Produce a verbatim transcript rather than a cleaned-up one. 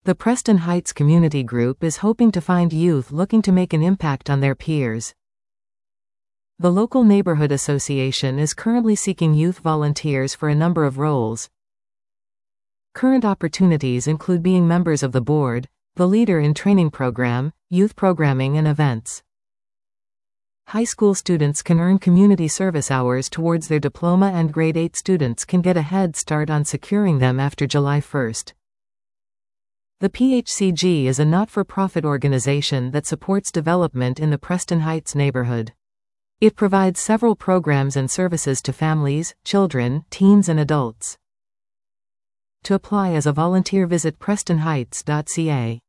The Preston Heights Community Group is hoping to find youth looking to make an impact on their peers. The local neighborhood association is currently seeking youth volunteers for a number of roles. Current opportunities include being members of the board, the leader in training program, youth programming and events. High school students can earn community service hours towards their diploma, and grade eight students can get a head start on securing them after July first. The P H C G is a not-for-profit organization that supports development in the Preston Heights neighborhood. It provides several programs and services to families, children, teens and adults. To apply as a volunteer, visit preston heights dot c a.